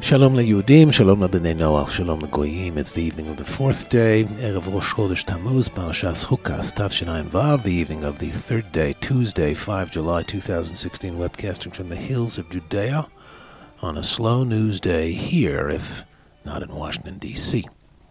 Shalom leYudim, Shalom leBnei Noach, Shalom leGoyim. It's the evening of the fourth day, Erev Rosh Chodesh Tammuz, Parashas Chukas, Tavshinayim Vav, the evening of the third day, Tuesday, 5 July 2016, webcasting from the hills of Judea on a slow news day here, if not in Washington, D.C.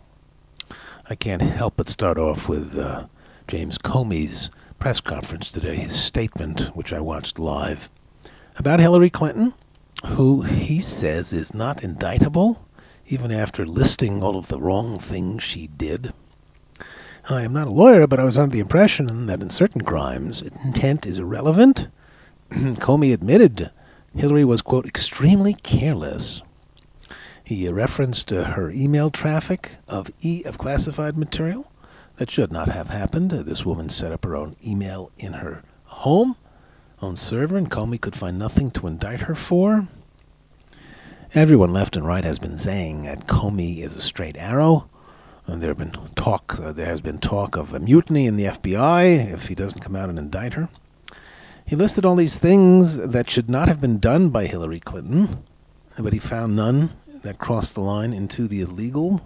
I can't help but start off with James Comey's press conference today, his statement, which I watched live, about Hillary Clinton, who he says is not indictable, even after listing all of the wrong things she did. I am not a lawyer, but I was under the impression that in certain crimes, intent is irrelevant. Comey admitted Hillary was, quote, extremely careless. He referenced her email traffic of classified material. That should not have happened. This woman set up her own email in her home, own server, and Comey could find nothing to indict her for. Everyone left and right has been saying that Comey is a straight arrow. And there has been talk of a mutiny in the FBI if he doesn't come out and indict her. He listed all these things that should not have been done by Hillary Clinton, but he found none that crossed the line into the illegal.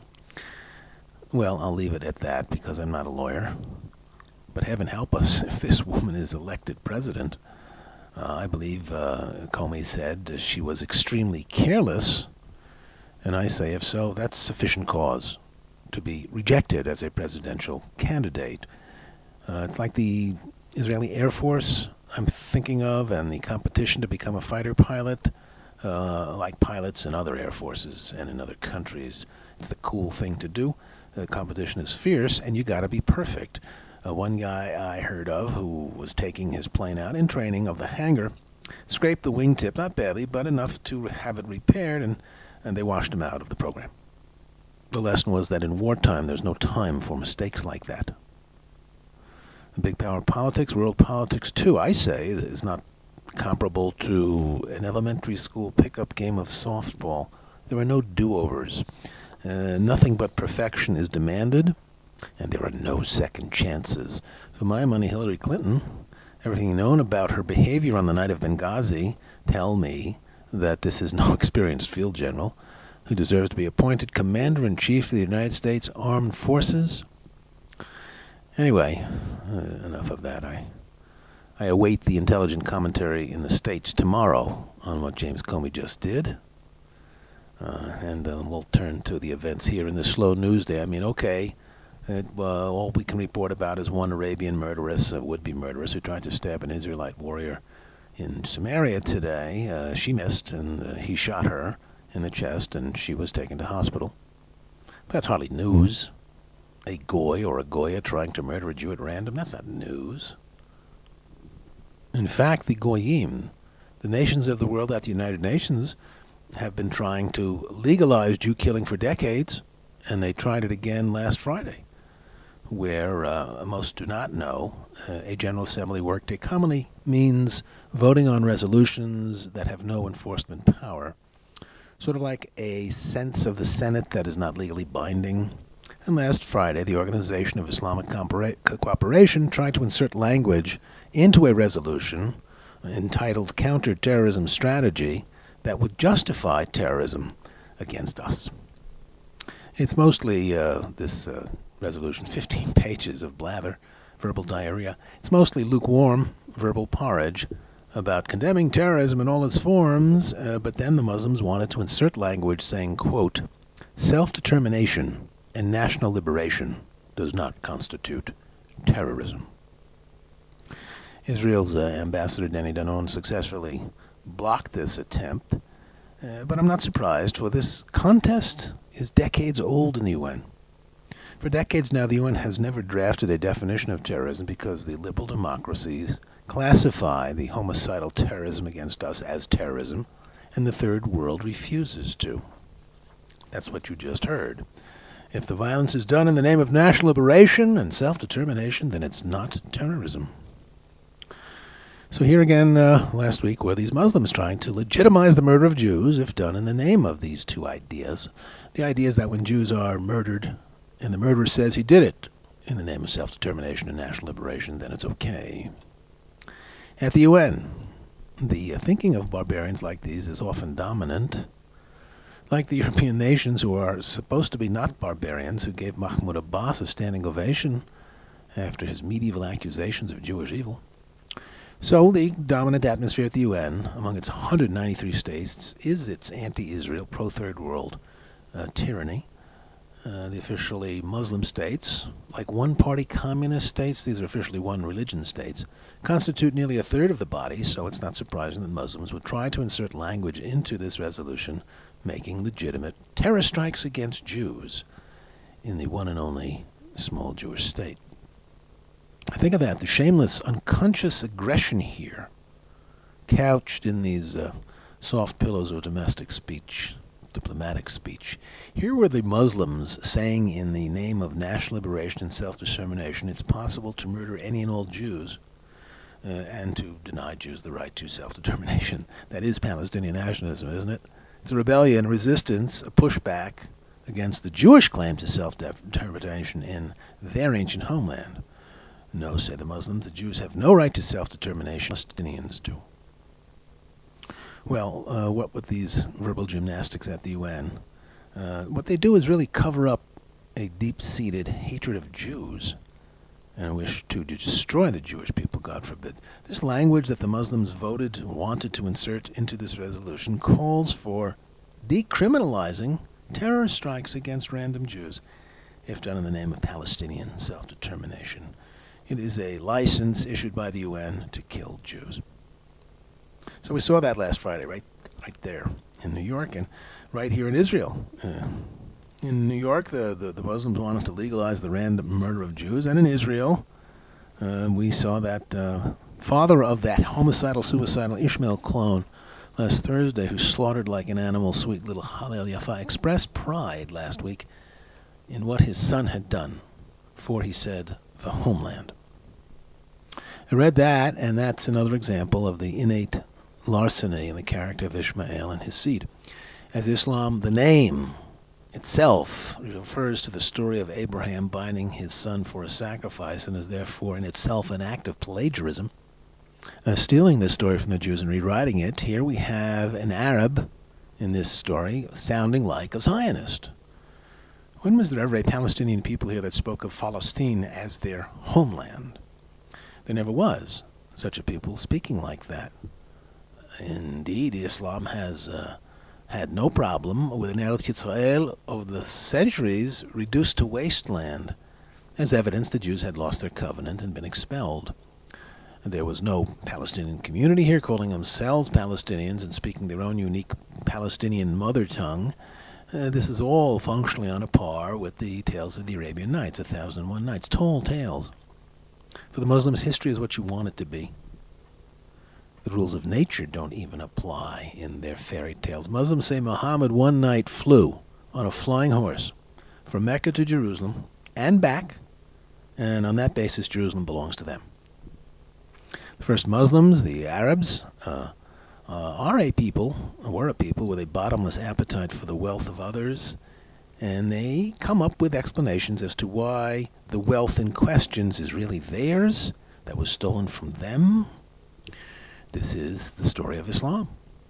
Well, I'll leave it at that because I'm not a lawyer. But heaven help us if this woman is elected president. I believe Comey said she was extremely careless, and I say, if so, that's sufficient cause to be rejected as a presidential candidate. It's like the Israeli Air Force I'm thinking of, and the competition to become a fighter pilot, like pilots in other air forces and in other countries. It's the cool thing to do. The competition is fierce, and you got to be perfect. One guy I heard of who was taking his plane out in training of the hangar scraped the wingtip, not badly, but enough to have it repaired, and they washed him out of the program. The lesson was that in wartime there's no time for mistakes like that. Big power politics, world politics too, I say, is not comparable to an elementary school pickup game of softball. There are no do-overs. Nothing but perfection is demanded, and there are no second chances. For my money, Hillary Clinton, everything known about her behavior on the night of Benghazi tell me that this is no experienced field general who deserves to be appointed Commander-in-Chief of the United States Armed Forces. Anyway, enough of that. I await the intelligent commentary in the States tomorrow on what James Comey just did. And we'll turn to the events here in this slow news day. I mean, okay, all we can report about is one Arabian murderess, a would-be murderess, who tried to stab an Israelite warrior in Samaria today. She missed, and he shot her in the chest, and she was taken to hospital. But that's hardly news. A goy or a goya trying to murder a Jew at random, that's not news. In fact, the goyim, the nations of the world at the United Nations, have been trying to legalize Jew killing for decades, and they tried it again last Friday, where most do not know a General Assembly workday commonly means voting on resolutions that have no enforcement power, sort of like a sense of the Senate that is not legally binding. And last Friday, the Organization of Islamic Cooperation tried to insert language into a resolution entitled Counterterrorism Strategy that would justify terrorism against us. It's mostly this resolution, 15 pages of blather, verbal diarrhea. It's mostly lukewarm verbal porridge about condemning terrorism in all its forms, but then the Muslims wanted to insert language saying, quote, self-determination and national liberation does not constitute terrorism. Israel's ambassador Danny Danon successfully blocked this attempt, but I'm not surprised, for this contest is decades old in the UN. For decades now, the UN has never drafted a definition of terrorism because the liberal democracies classify the homicidal terrorism against us as terrorism, and the third world refuses to. That's what you just heard. If the violence is done in the name of national liberation and self-determination, then it's not terrorism. So here again, last week, were these Muslims trying to legitimize the murder of Jews if done in the name of these two ideas. The idea is that when Jews are murdered, and the murderer says he did it in the name of self-determination and national liberation, then it's okay. At the UN, the thinking of barbarians like these is often dominant. Like the European nations who are supposed to be not barbarians, who gave Mahmoud Abbas a standing ovation after his medieval accusations of Jewish evil. So the dominant atmosphere at the UN, among its 193 states, is its anti-Israel, pro-Third World tyranny. The officially Muslim states, like one-party communist states, these are officially one-religion states, constitute nearly a third of the body, so it's not surprising that Muslims would try to insert language into this resolution making legitimate terror strikes against Jews in the one and only small Jewish state. Think of that, the shameless, unconscious aggression here, couched in these soft pillows of domestic speech, diplomatic speech. Here were the Muslims saying in the name of national liberation and self-determination it's possible to murder any and all Jews and to deny Jews the right to self-determination. That is Palestinian nationalism, isn't it? It's a rebellion, resistance, a pushback against the Jewish claim to self-determination in their ancient homeland. No, say the Muslims, the Jews have no right to self-determination. Palestinians do. Well, what with these verbal gymnastics at the UN? What they do is really cover up a deep-seated hatred of Jews and wish to destroy the Jewish people, God forbid. This language that the Muslims wanted to insert into this resolution calls for decriminalizing terror strikes against random Jews, if done in the name of Palestinian self-determination. It is a license issued by the UN to kill Jews. So we saw that last Friday, right there in New York, and right here in Israel. In New York, the Muslims wanted to legalize the random murder of Jews, and in Israel, we saw that father of that homicidal, suicidal Ishmael clone last Thursday, who slaughtered like an animal sweet little Hallel Yafa, expressed pride last week in what his son had done for, he said, the homeland. I read that, and that's another example of the innate larceny in the character of Ishmael and his seed. As Islam, the name itself refers to the story of Abraham binding his son for a sacrifice and is therefore in itself an act of plagiarism. Stealing this story from the Jews and rewriting it, here we have an Arab in this story sounding like a Zionist. When was there ever a Palestinian people here that spoke of Palestine as their homeland? There never was such a people speaking like that. Indeed, Islam has had no problem with an Eretz Yisrael of the centuries reduced to wasteland. As evidence, the Jews had lost their covenant and been expelled. There was no Palestinian community here calling themselves Palestinians and speaking their own unique Palestinian mother tongue. This is all functionally on a par with the tales of the Arabian Nights, 1001 Nights, tall tales. For the Muslims, history is what you want it to be. The rules of nature don't even apply in their fairy tales. Muslims say Muhammad one night flew on a flying horse from Mecca to Jerusalem and back, and on that basis Jerusalem belongs to them. The first Muslims, the Arabs, were a people with a bottomless appetite for the wealth of others, and they come up with explanations as to why the wealth in questions is really theirs, that was stolen from them. This is the story of Islam.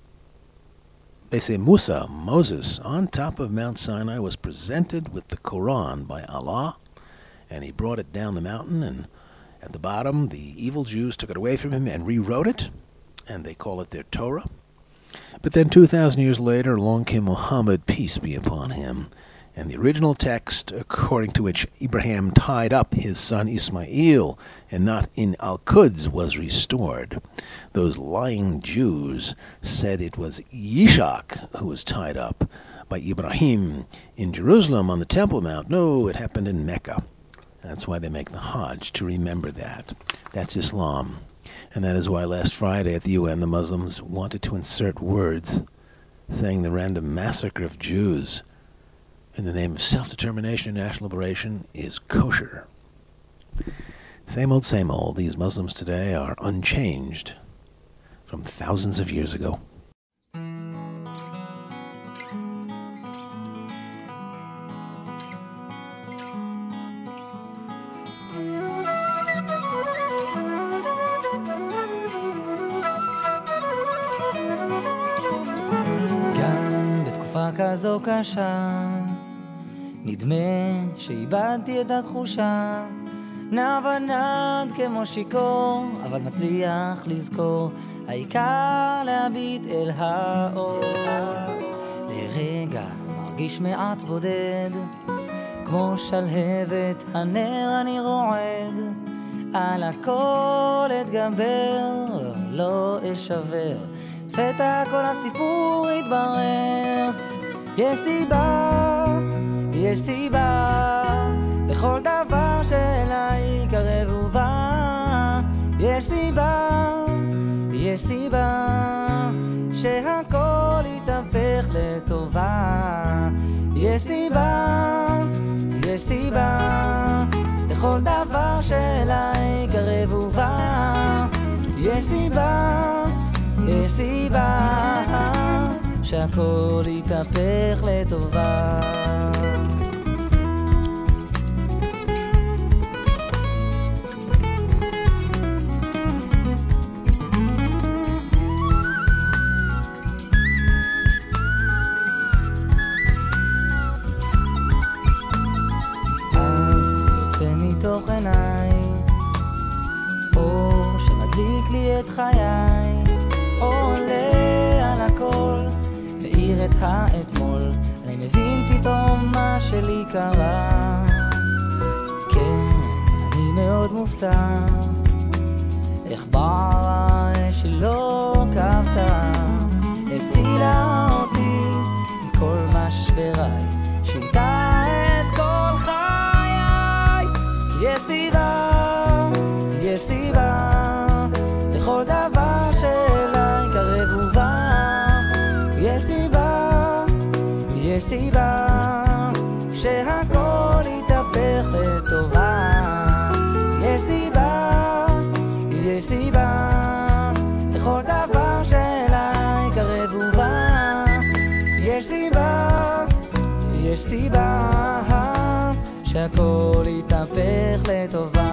They say Moses, on top of Mount Sinai, was presented with the Quran by Allah, and he brought it down the mountain, and at the bottom, the evil Jews took it away from him and rewrote it, and they call it their Torah. But then 2,000 years later, along came Muhammad, peace be upon him, and the original text, according to which Abraham tied up his son Ismail and not in Al-Quds, was restored. Those lying Jews said it was Yishak who was tied up by Ibrahim in Jerusalem on the Temple Mount. No, it happened in Mecca. That's why they make the Hajj, to remember that. That's Islam. And that is why last Friday at the UN, the Muslims wanted to insert words saying the random massacre of Jews in the name of self-determination and national liberation is kosher. Same old, same old. These Muslims today are unchanged from thousands of years ago. כזו קשה, נדמה שאיבדתי את התחושה. נע ונד כמו שיקור, אבל מצליח לזכור, העיקר להביט אל האור. לרגע מרגיש מעט בודד, כמו שלהבת הנר אני רועד, על הכל אתגבר, לא אשבר, לפתע כל הסיפור יתברר. יש סיבה לכל דבר שאליי קרב ובא. יש סיבה שהכל יתהפך לטובה. יש סיבה לכל דבר שאליי קרב ובא. יש סיבה שהכל יתהפך לטובה. מתוך עיניי אור שמדליק לי את חיי, עולה על הכל, מאיר את האתמול. אני מבין פתאום מה שלי קרה. כן, אני מאוד מופתע איך בערה שלא כבתה, הצילה אותי מכל משבריי, שינתה את כל חיי. יש סיבה לכל דבר שאליי קרב ובא. יש סיבה שהכל יתהפך לטובה. יש סיבה לכל דבר שאליי קרב ובא. יש סיבה שהכל יתהפך לטובה.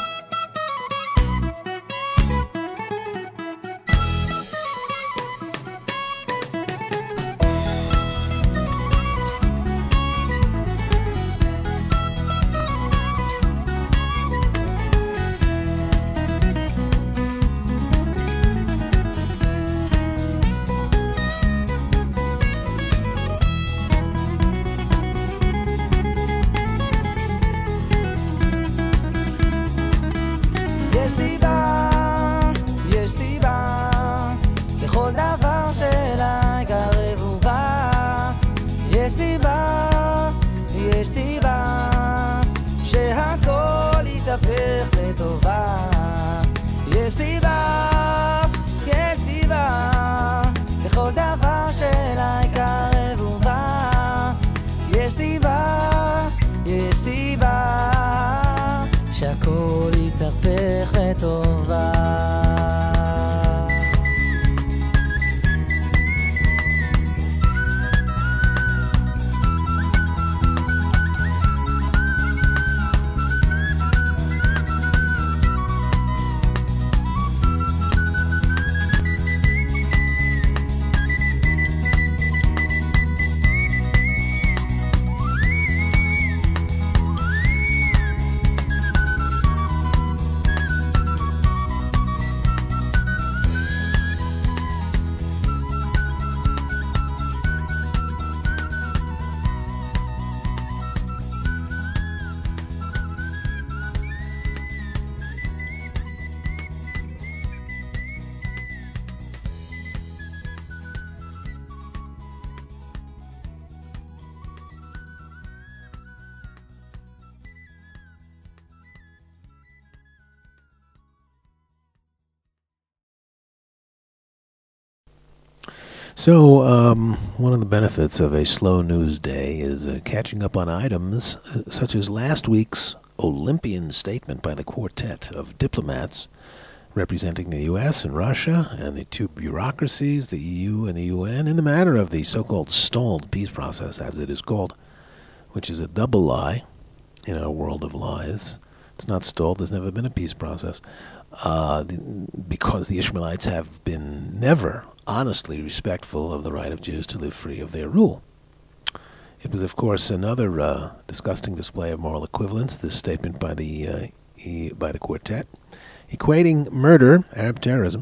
יש סיבה לכל דבר שאליי קרב ובא. יש סיבה שהכל יתהפך לטובה. יש סיבה לכל דבר שאליי קרב ובא. יש סיבה שהכל יתהפך לטובה. So, one of the benefits of a slow news day is catching up on items such as last week's Olympian statement by the quartet of diplomats representing the U.S. and Russia and the two bureaucracies, the EU and the UN, in the matter of the so-called stalled peace process, as it is called, which is a double lie in our world of lies. It's not stalled. There's never been a peace process because the Ishmaelites have been never honestly respectful of the right of Jews to live free of their rule. It was, of course, another disgusting display of moral equivalence, this statement by the quartet, equating murder, Arab terrorism,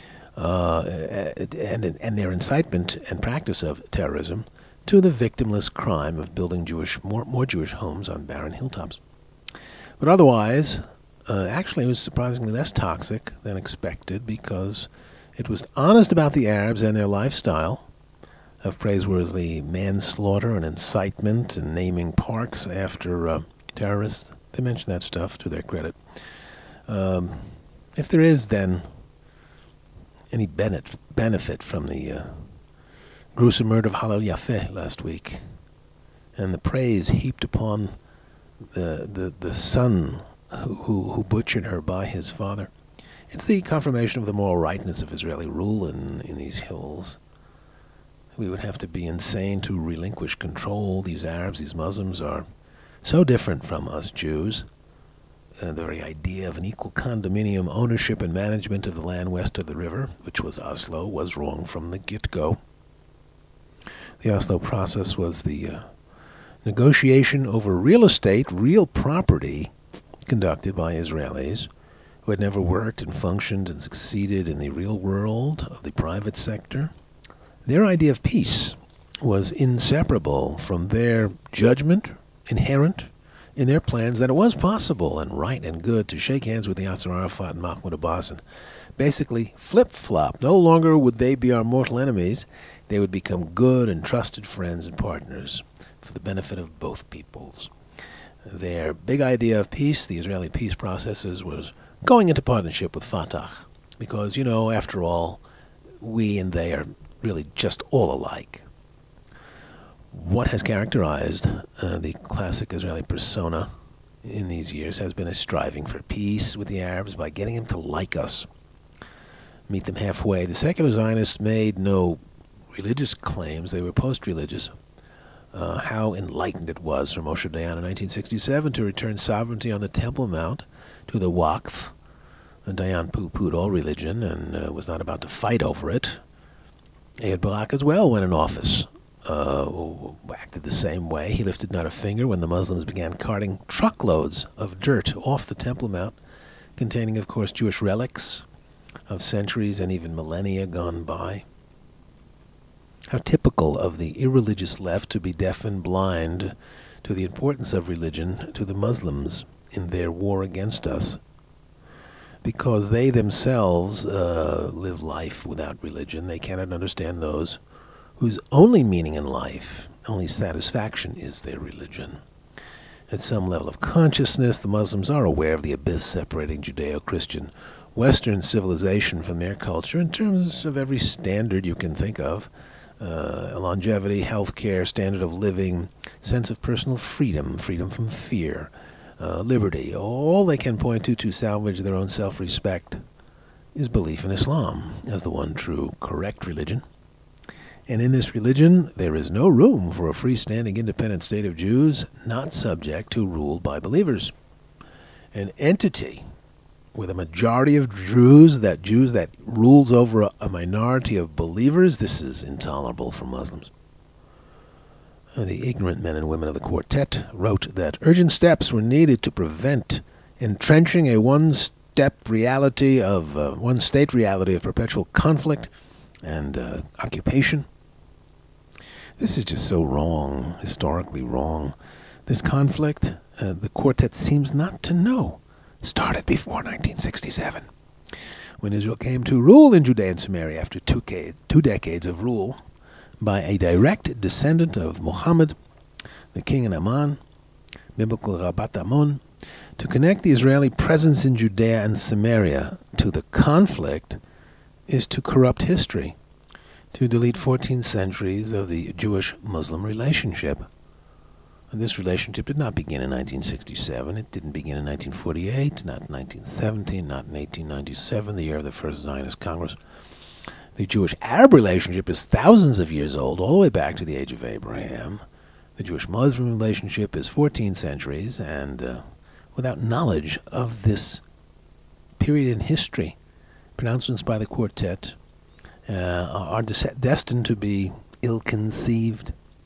and their incitement and practice of terrorism to the victimless crime of building more Jewish homes on barren hilltops. But otherwise, actually, it was surprisingly less toxic than expected because it was honest about the Arabs and their lifestyle of praiseworthy manslaughter and incitement and naming parks after terrorists. They mentioned that stuff to their credit. If there is, then, any benefit from the gruesome murder of Hallel Yafeh last week and the praise heaped upon the son who butchered her by his father, it's the confirmation of the moral rightness of Israeli rule in these hills. We would have to be insane to relinquish control. These Arabs, these Muslims are so different from us Jews. The very idea of an equal condominium ownership and management of the land west of the river, which was Oslo, was wrong from the get-go. The Oslo process was the negotiation over real estate, real property, conducted by Israelis who had never worked and functioned and succeeded in the real world of the private sector. Their idea of peace was inseparable from their judgment, inherent in their plans, that it was possible and right and good to shake hands with Yasser Arafat and Mahmoud Abbas and basically flip-flop. No longer would they be our mortal enemies. They would become good and trusted friends and partners for the benefit of both peoples. Their big idea of peace, the Israeli peace processes, was going into partnership with Fatah because, after all, we and they are really just all alike. What has characterized the classic Israeli persona in these years has been a striving for peace with the Arabs by getting them to like us, meet them halfway. The secular Zionists made no religious claims. They were post-religious. How enlightened it was for Moshe Dayan in 1967 to return sovereignty on the Temple Mount to the Waqf. Dayan pooh-poohed all religion and was not about to fight over it. Ehud Barak as well, when in office, acted the same way. He lifted not a finger when the Muslims began carting truckloads of dirt off the Temple Mount, containing, of course, Jewish relics of centuries and even millennia gone by. How typical of the irreligious left to be deaf and blind to the importance of religion to the Muslims in their war against us, because they themselves live life without religion. They cannot understand those whose only meaning in life, only satisfaction, is their religion. At some level of consciousness, the Muslims are aware of the abyss separating Judeo-Christian Western civilization from their culture in terms of every standard you can think of. Longevity, healthcare, standard of living, sense of personal freedom, freedom from fear, liberty. All they can point to salvage their own self-respect is belief in Islam as the one true, correct religion. And in this religion, there is no room for a freestanding independent state of Jews not subject to rule by believers. An entity with a majority of Jews that rules over a minority of believers, this is intolerable for Muslims. The ignorant men and women of the quartet wrote that urgent steps were needed to prevent entrenching a one-state reality of perpetual conflict and occupation. This is just so wrong, historically wrong. This conflict, the quartet seems not to know, started before 1967, when Israel came to rule in Judea and Samaria after two decades of rule by a direct descendant of Muhammad, the king in Amman, biblical Rabat Ammon, to connect the Israeli presence in Judea and Samaria to the conflict is to corrupt history, to delete 14 centuries of the Jewish-Muslim relationship. And this relationship did not begin in 1967. It didn't begin in 1948, not in 1917, not in 1897, the year of the First Zionist Congress. The Jewish-Arab relationship is thousands of years old, all the way back to the age of Abraham. The Jewish-Muslim relationship is 14 centuries, and without knowledge of this period in history, pronouncements by the quartet are destined to be ill-conceived.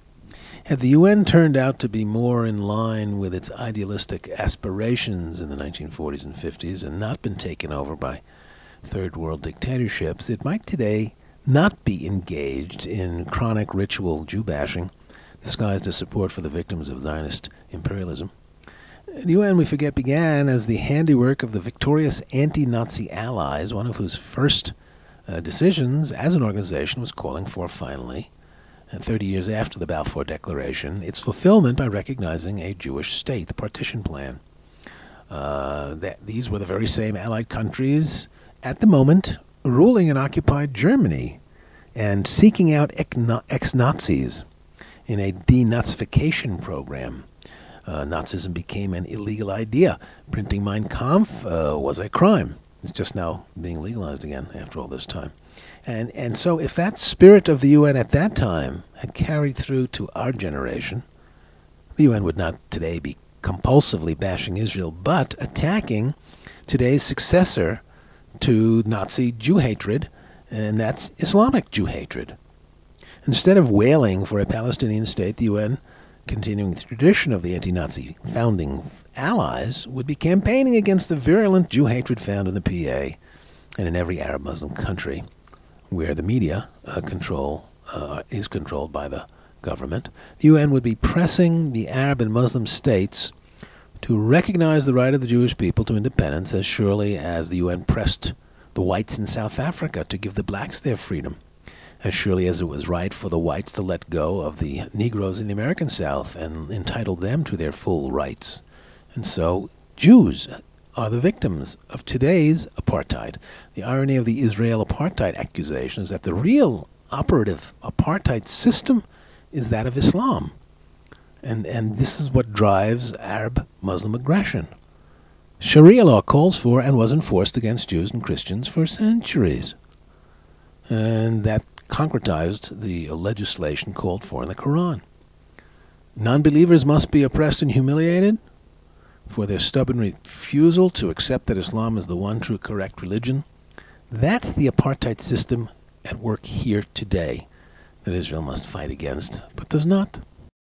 Had the UN turned out to be more in line with its idealistic aspirations in the 1940s and 50s and not been taken over by third world dictatorships, it might today not be engaged in chronic ritual Jew-bashing disguised as support for the victims of Zionist imperialism. The UN, we forget, began as the handiwork of the victorious anti-Nazi allies, one of whose first decisions as an organization was calling for, finally, 30 years after the Balfour Declaration, its fulfillment by recognizing a Jewish state, the partition plan. These were the very same allied countries at the moment ruling in occupied Germany and seeking out ex-Nazis in a denazification program. Nazism became an illegal idea. Printing Mein Kampf was a crime. It's just now being legalized again after all this time. And so if that spirit of the UN at that time had carried through to our generation, the UN would not today be compulsively bashing Israel, but attacking today's successor to Nazi Jew hatred, and that's Islamic Jew hatred. Instead of wailing for a Palestinian state, the UN, continuing the tradition of the anti-Nazi founding allies, would be campaigning against the virulent Jew hatred found in the PA and in every Arab Muslim country where the media is controlled by the government. The UN would be pressing the Arab and Muslim states to recognize the right of the Jewish people to independence as surely as the UN pressed the whites in South Africa to give the blacks their freedom, as surely as it was right for the whites to let go of the Negroes in the American South and entitle them to their full rights. And so Jews are the victims of today's apartheid. The irony of the Israel apartheid accusation is that the real operative apartheid system is that of Islam. And this is what drives Arab-Muslim aggression. Sharia law calls for and was enforced against Jews and Christians for centuries. And that concretized the legislation called for in the Quran. Non-believers must be oppressed and humiliated for their stubborn refusal to accept that Islam is the one true correct religion. That's the apartheid system at work here today that Israel must fight against, but does not.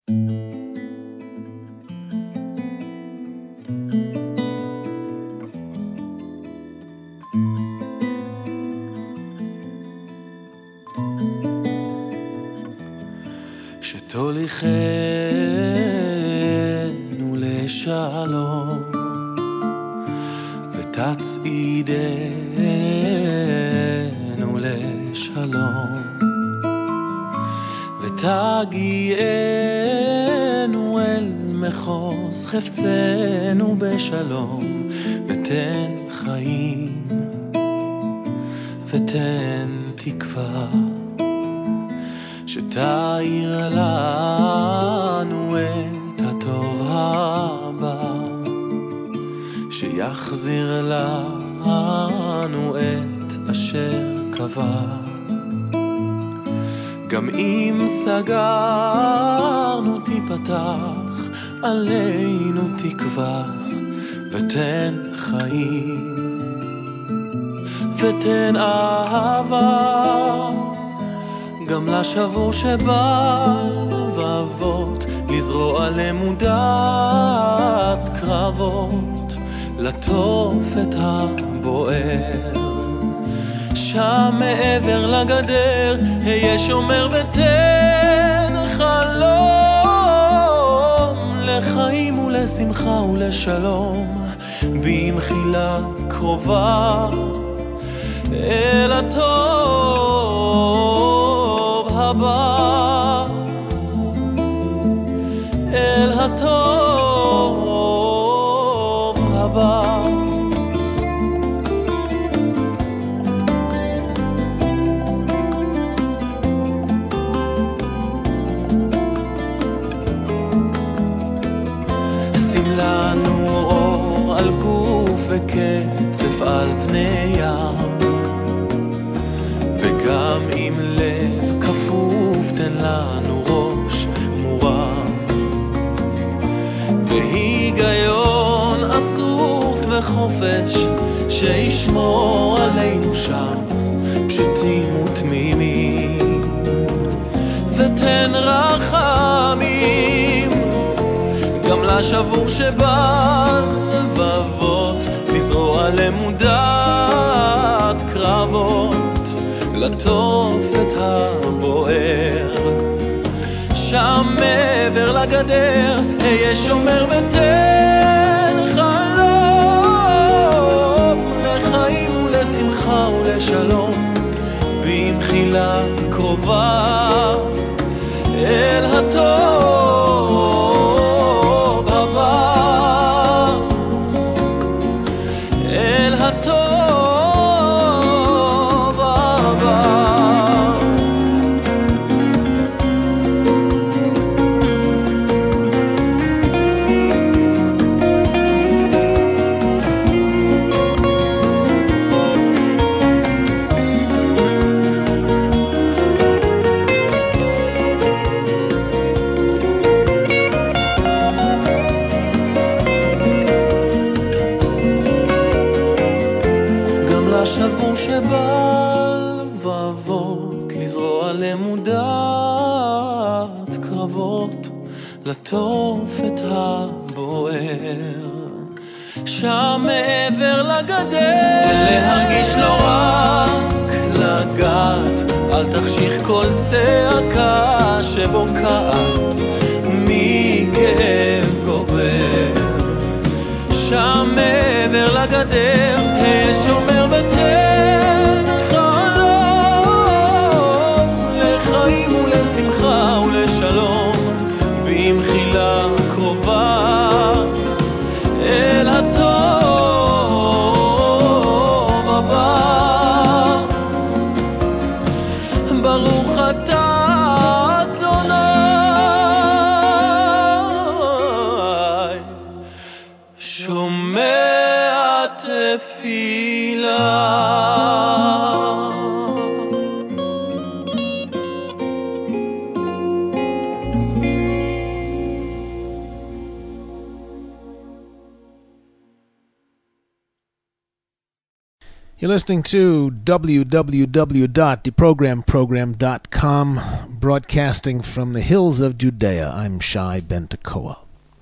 שתוליכנו לשלום ותצעידנו לשלום ותגיענו אל מחוז חפצנו בשלום ותן חיים ותן תקווה שתאיר לנו את הטוב הבא שיחזיר לנו את אשר קבע גם אם סגרנו תיפתח עלינו תקווה ותן חיים ותן אהבה גם לשבור שבל לבבות לזרוע למודת קרבות לטוף את הבוער שם מעבר לגדר היה שומר ותן חלום לחיים ולשמחה ולשלום במחילה קרובה אל הטוב הבא אל הטוב הבא שים לנו אור על גוף וקצף על פני ים וגם עם לב כפוף תן לנו ראש מורם והיגיון אסוף וחופש שישמור עלינו שם פשוטים ותמימים ותן רחמים השבור שבלבבות, לזרוע למודעת קרבות, לטוף את הבוער. שם מעבר לגדר, היה שומר ותן חלום, לחיים ולשמחה ולשלום, במחילה קרובה אל הטוב הבא, אל הטוב הבא. השבור שבלבבות, לזרוע למודעת קרבות, לטוף את הבוער. שם מעבר לגדר, להרגיש לא רק לגעת, אל תחשיך כל צעקה שבוקעת מכאב גובר. שם מעבר לגדר, שומר ותן חלום, לחיים ולשמחה ולשלום, במחילה קרובה אל הטוב הבא. ברוך אתה אדוני, שומע תפילה. You're listening to www.deprogramprogram.com, broadcasting from the hills of Judea. I'm Shai Ben Tekoa.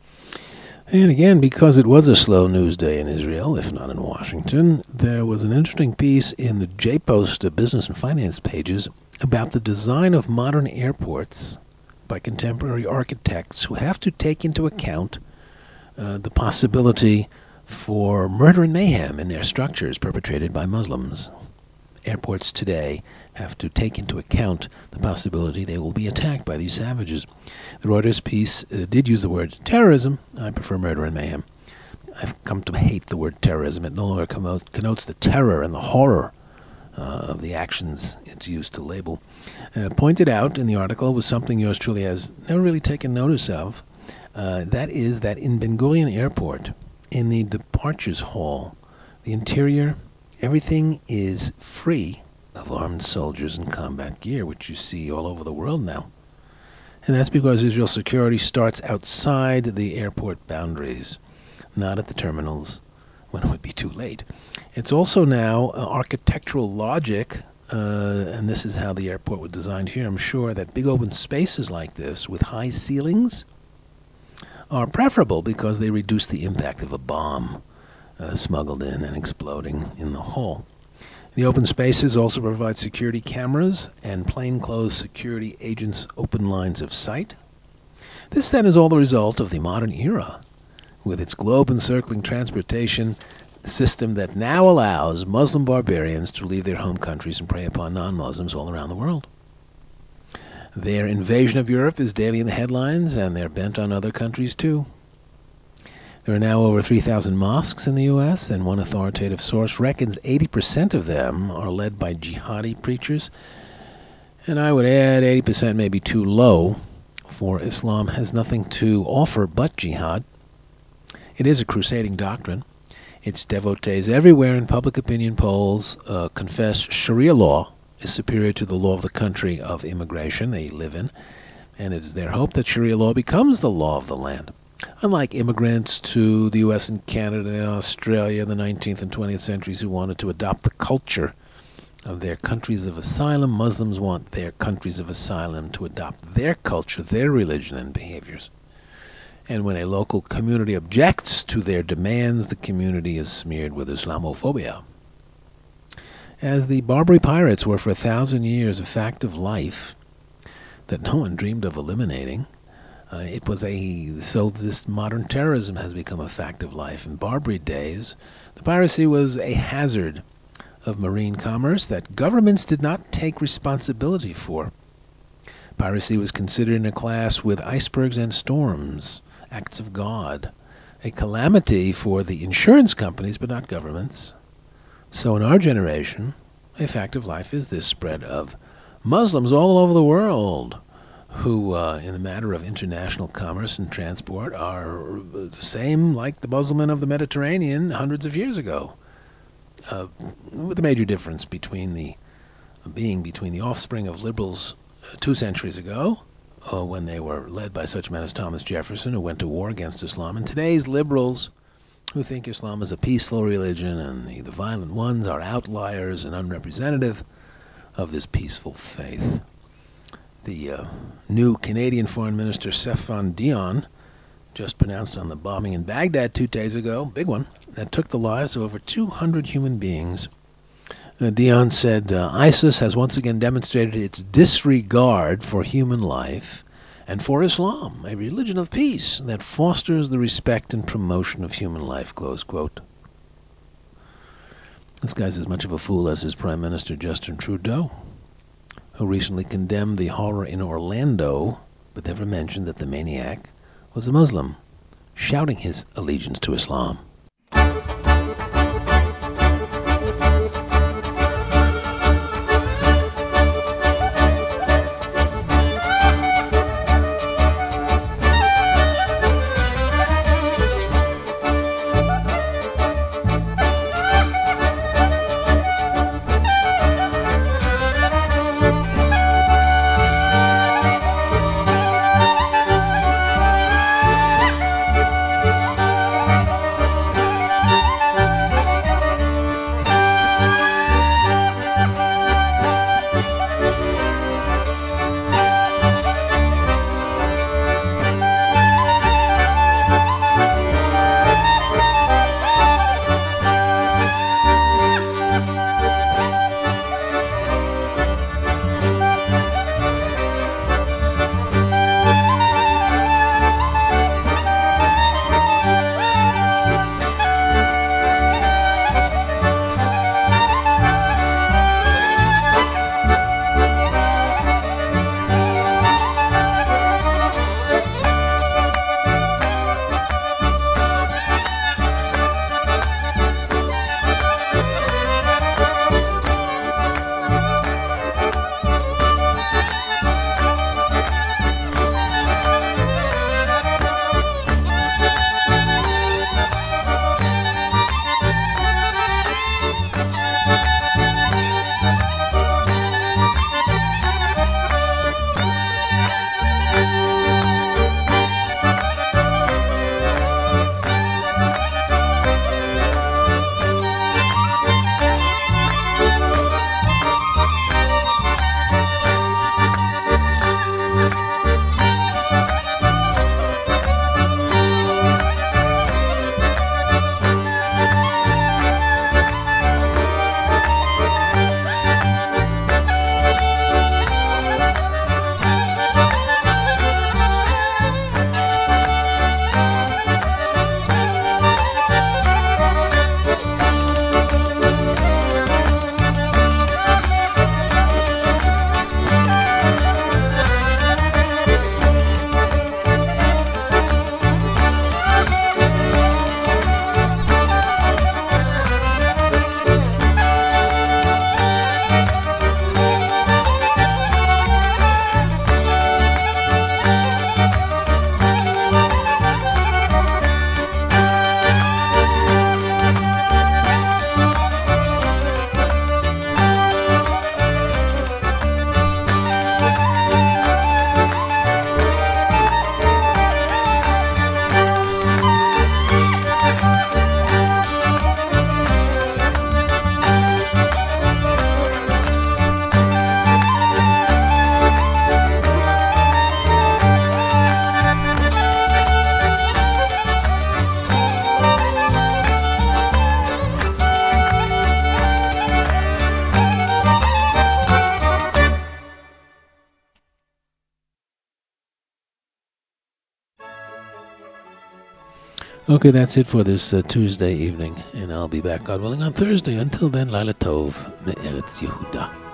And again, because it was a slow news day in Israel, if not in Washington, there was an interesting piece in the J-Post Business and Finance pages about the design of modern airports by contemporary architects who have to take into account the possibility for murder and mayhem in their structures perpetrated by Muslims. Airports today have to take into account the possibility they will be attacked by these savages. The Reuters piece did use the word terrorism. I prefer murder and mayhem. I've come to hate the word terrorism. It no longer connotes the terror and the horror of the actions it's used to label. Pointed out in the article was something yours truly has never really taken notice of. That is that in Ben Gurion Airport, in the departures hall, the interior, everything is free of armed soldiers and combat gear, which you see all over the world now. And that's because Israel's security starts outside the airport boundaries, not at the terminals, when it would be too late. It's also now architectural logic, and this is how the airport was designed here, I'm sure, that big open spaces like this with high ceilings are preferable because they reduce the impact of a bomb smuggled in and exploding in the hall. The open spaces also provide security cameras and plainclothes security agents' open lines of sight. This then is all the result of the modern era, with its globe-encircling transportation system that now allows Muslim barbarians to leave their home countries and prey upon non-Muslims all around the world. Their invasion of Europe is daily in the headlines, and they're bent on other countries too. There are now over 3,000 mosques in the U.S., and one authoritative source reckons 80% of them are led by jihadi preachers. And I would add 80% may be too low, for Islam has nothing to offer but jihad. It is a crusading doctrine. Its devotees everywhere in public opinion polls confess Sharia law is superior to the law of the country of immigration they live in, and it is their hope that Sharia law becomes the law of the land. Unlike immigrants to the U.S. and Canada and Australia in the 19th and 20th centuries who wanted to adopt the culture of their countries of asylum, Muslims want their countries of asylum to adopt their culture, their religion and behaviors. And when a local community objects to their demands, the community is smeared with Islamophobia. As the Barbary pirates were for 1,000 years a fact of life that no one dreamed of eliminating, so this modern terrorism has become a fact of life. In Barbary days, the piracy was a hazard of marine commerce that governments did not take responsibility for. Piracy was considered in a class with icebergs and storms, acts of God, a calamity for the insurance companies but not governments. So in our generation, a fact of life is this spread of Muslims all over the world who, in the matter of international commerce and transport, are the same like the Muslims of the Mediterranean hundreds of years ago, with the major difference between the offspring of liberals 2 centuries ago, when they were led by such men as Thomas Jefferson, who went to war against Islam, and today's liberals, who think Islam is a peaceful religion and the violent ones are outliers and unrepresentative of this peaceful faith. The new Canadian Foreign Minister Stéphane Dion just pronounced on the bombing in Baghdad 2 days ago, big one, that took the lives of over 200 human beings. Dion said, ISIS has once again demonstrated its disregard for human life and for Islam, a religion of peace that fosters the respect and promotion of human life, close quote. This guy's as much of a fool as his Prime Minister Justin Trudeau, who recently condemned the horror in Orlando, but never mentioned that the maniac was a Muslim, shouting his allegiance to Islam. Okay, that's it for this Tuesday evening, and I'll be back, God willing, on Thursday. Until then, Laila Tov, Me'eretz Yehuda.